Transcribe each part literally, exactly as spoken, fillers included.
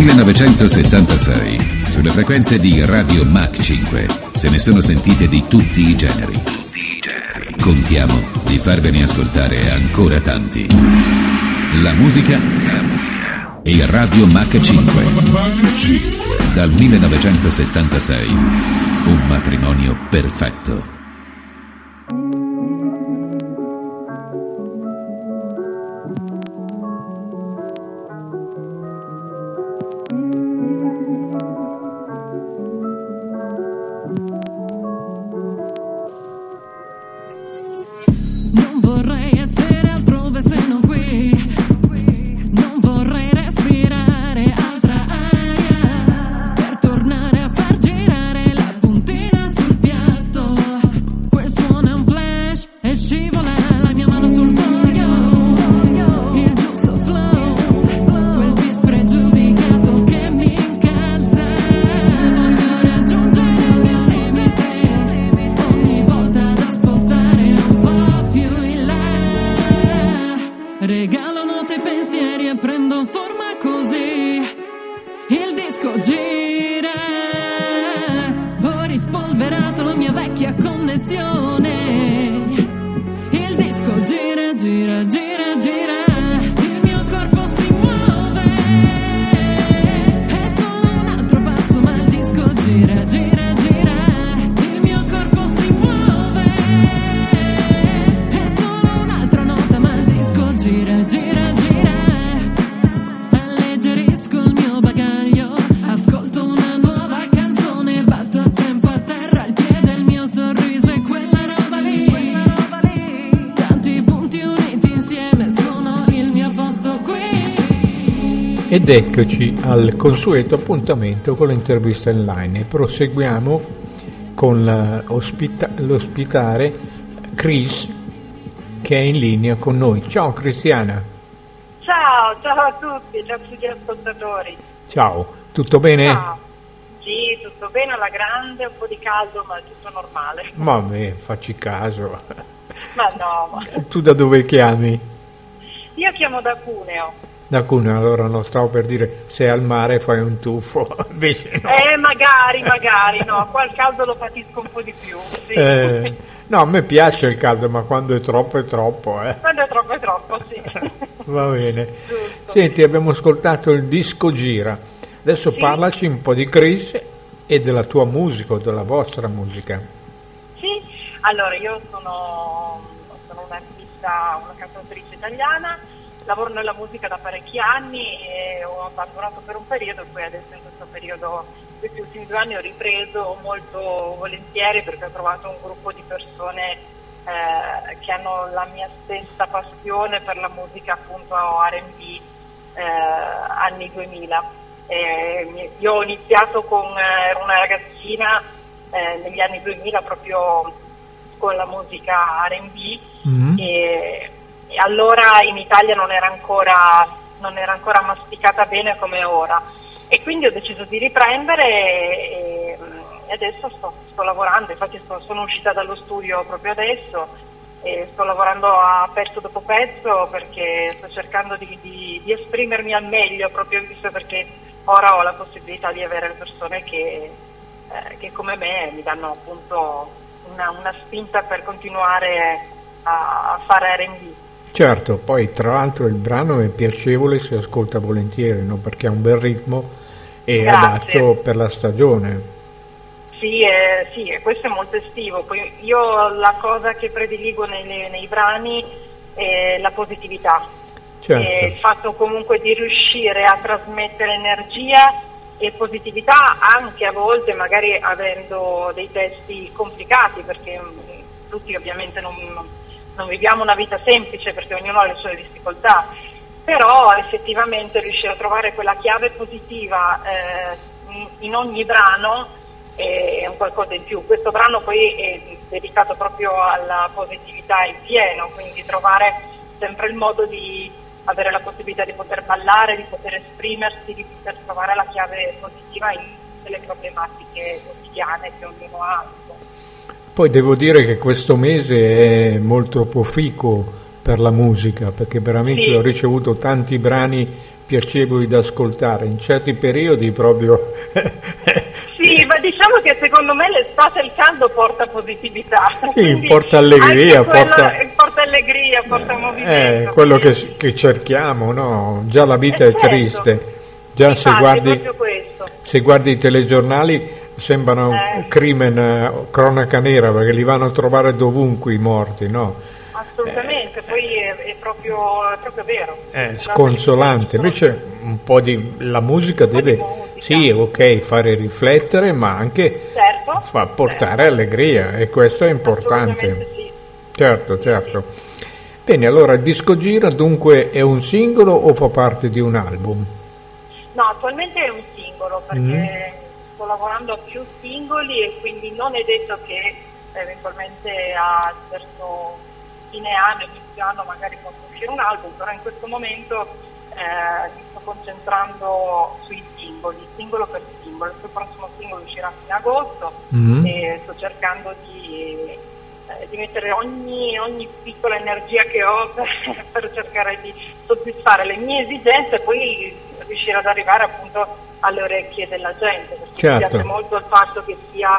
millenovecentosettantasei, sulle frequenze di Radio Mach cinque, se ne sono sentite di tutti i generi. Contiamo di farvene ascoltare ancora tanti. La musica e Radio Mach cinque. Dal millenovecentosettantasei, un matrimonio perfetto. Ed eccoci al consueto appuntamento con l'intervista online e proseguiamo con la ospita- l'ospitare Chris, che è in linea con noi. Ciao Cristiana. Ciao, ciao a tutti, ciao a tutti gli ascoltatori. Ciao, tutto bene? Ciao. Sì, tutto bene alla grande, un po' di caldo ma è tutto normale. Vabbè, facci caso. Ma no. Ma... Tu da dove chiami? Io chiamo da Cuneo. Da Cuneo, allora non stavo per dire se al mare fai un tuffo, invece no. Eh, magari, magari, no, qua il caldo lo patisco un po' di più, sì. Eh, no, a me piace il caldo, ma quando è troppo è troppo, eh. Quando è troppo è troppo, sì. Va bene. Giusto. Senti, abbiamo ascoltato il disco Gira, adesso sì. Parlaci un po' di Chris e della tua musica, o della vostra musica. Sì, allora io sono, sono un'artista, una cantautrice italiana. Lavoro nella musica da parecchi anni e ho abbandonato per un periodo, poi adesso in questo periodo, questi ultimi due anni ho ripreso molto volentieri perché ho trovato un gruppo di persone eh, che hanno la mia stessa passione per la musica appunto R and B eh, anni duemila. E io ho iniziato con, ero una ragazzina eh, negli anni duemila proprio con la musica R and B mm-hmm. e allora in Italia non era ancora non era ancora masticata bene come ora e quindi ho deciso di riprendere e, e adesso sto, sto lavorando, infatti sto, sono uscita dallo studio proprio adesso e sto lavorando a pezzo dopo pezzo perché sto cercando di, di, di esprimermi al meglio, proprio visto perché ora ho la possibilità di avere le persone che, eh, che come me mi danno appunto una, una spinta per continuare a, a fare R and B. Certo, poi tra l'altro il brano è piacevole, si ascolta volentieri, no? Perché ha un bel ritmo e Grazie. Adatto per la stagione. Sì, eh, sì, questo è molto estivo. Poi io la cosa che prediligo nei, nei brani è la positività. Certo. E il fatto comunque di riuscire a trasmettere energia e positività anche a volte magari avendo dei testi complicati perché mh, tutti ovviamente non... non non viviamo una vita semplice perché ognuno ha le sue difficoltà, però effettivamente riuscire a trovare quella chiave positiva eh, in ogni brano è un qualcosa in più. Questo brano poi è dedicato proprio alla positività in pieno, quindi trovare sempre il modo di avere la possibilità di poter ballare, di poter esprimersi, di poter trovare la chiave positiva in tutte le problematiche quotidiane che ognuno ha. Poi devo dire che questo mese è molto proficuo per la musica, perché veramente sì. ho ricevuto tanti brani piacevoli da ascoltare, in certi periodi proprio... Sì, ma diciamo che secondo me l'estate e il caldo porta positività. Sì, porta allegria, quello, porta... porta allegria, porta movimento. È quello che, che cerchiamo, no? Già la vita è, è triste, già infatti, se guardi, se guardi i telegiornali sembrano eh. crimen, cronaca nera, perché li vanno a trovare dovunque i morti, no? Assolutamente, eh, poi è, è, proprio, è proprio vero. È sconsolante, invece un po' di la musica deve, musica. Sì, ok, fare riflettere, ma anche certo, fa portare certo. allegria, e questo è importante. Sì. Certo, certo. Sì. Bene, allora il disco gira dunque è un singolo o fa parte di un album? No, attualmente è un singolo, perché mm. sto lavorando a più singoli e quindi non è detto che eventualmente a verso fine anno, inizio anno magari possa uscire un album, però in questo momento eh, mi sto concentrando sui singoli, singolo per singolo. Il prossimo singolo uscirà a fine agosto mm. e sto cercando di, eh, di mettere ogni, ogni piccola energia che ho per, per cercare di soddisfare le mie esigenze e poi riuscire ad arrivare appunto alle orecchie della gente, perché certo. mi piace molto il fatto che sia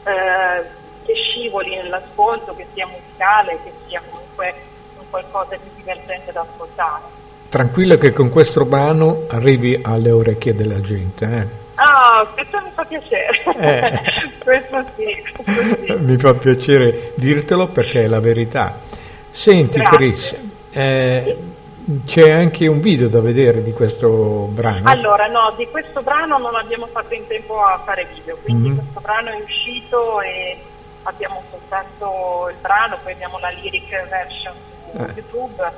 eh, che scivoli nell'ascolto, che sia musicale, che sia comunque un qualcosa di divertente da ascoltare. Tranquilla che con questo brano arrivi alle orecchie della gente, eh? Ah, questo mi fa piacere, eh. questo, sì, questo sì. Mi fa piacere dirtelo perché è la verità. Senti Grazie. Chris, eh, c'è anche un video da vedere di questo brano? Allora no, di questo brano non abbiamo fatto in tempo a fare video, quindi mm-hmm. questo brano è uscito e abbiamo soltanto il brano, poi abbiamo la lyric version su eh. YouTube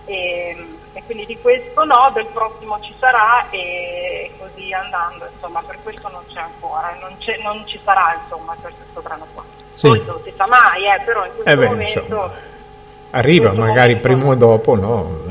e, e quindi di questo no, del prossimo ci sarà e così andando, insomma per questo non c'è ancora, non, c'è, non ci sarà insomma per questo brano qua. Sì. Poi non si sa mai, eh, però in questo eh beh, momento... Insomma, arriva magari momento, prima o dopo, no?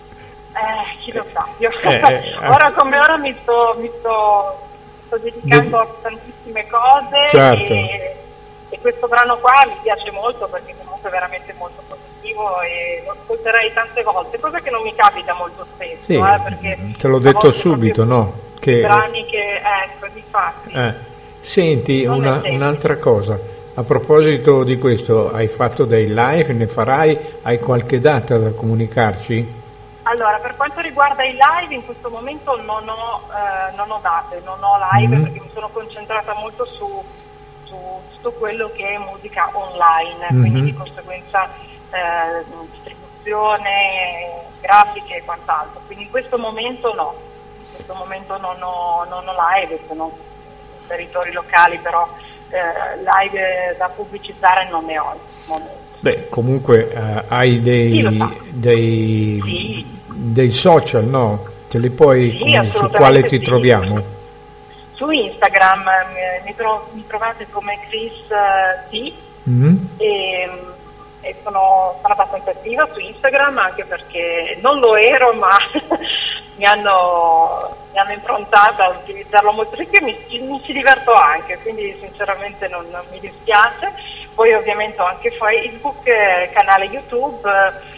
Eh, chi lo sa, io eh, eh, ora come ora mi sto, mi sto, sto dedicando a tantissime cose certo. e, e questo brano qua mi piace molto perché comunque è veramente molto positivo e lo ascolterei tante volte, cosa che non mi capita molto spesso. Sì, eh, perché te l'ho detto subito, no? Che brani che, ecco, difatti. Eh. Senti, una, un'altra cosa, a proposito di questo, hai fatto dei live, ne farai, hai qualche data da comunicarci? Allora, per quanto riguarda i live, in questo momento non ho, eh, non ho date, non ho live mm-hmm. perché mi sono concentrata molto su, su tutto quello che è musica online, mm-hmm. quindi di conseguenza eh, distribuzione, grafiche e quant'altro. Quindi in questo momento no, in questo momento non ho, non ho live, sono in territori locali, però eh, live da pubblicizzare non ne ho in questo momento. Beh, comunque eh, hai dei, sì, dei, sì. dei social, no? Ce li puoi, sì, come, su quale ti sì. troviamo? Su Instagram mi, tro- mi trovate come Chris uh, T mm-hmm. e, e sono, sono abbastanza attiva su Instagram anche perché non lo ero ma mi hanno, mi hanno improntata a utilizzarlo molto perché mi, mi ci diverto anche, quindi sinceramente non, non mi dispiace. Poi ovviamente ho anche Facebook, eh, canale YouTube,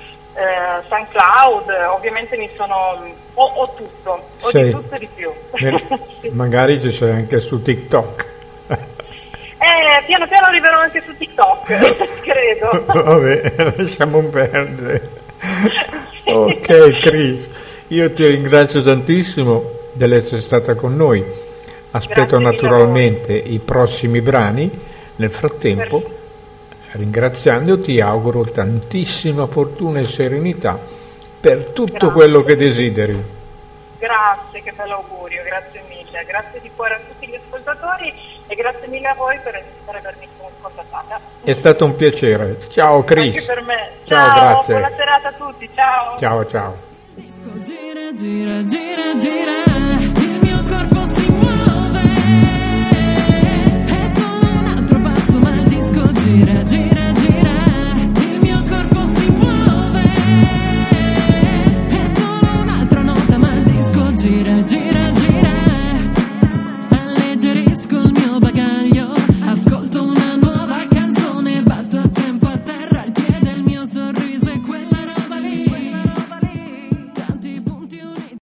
eh, SoundCloud, ovviamente mi sono... ho, ho tutto, ho sei, di tutto e di più. Sì. Magari ci sei anche su TikTok. Eh, piano piano arriverò anche su TikTok, credo. Vabbè, lasciamo perdere. Ok, Chris, io ti ringrazio tantissimo dell'essere stata con noi. Aspetto Grazie naturalmente i prossimi brani. Nel frattempo, per... ringraziandoti, ti auguro tantissima fortuna e serenità per tutto grazie. Quello che desideri. Grazie, che bello augurio, grazie mille. Grazie di cuore a tutti gli ascoltatori e grazie mille a voi per, per avermi contattata. È stato un piacere. Ciao Chris. Anche per me. Ciao, ciao grazie. Buona serata a tutti, ciao. Ciao, ciao. Gira, gira, gira, gira.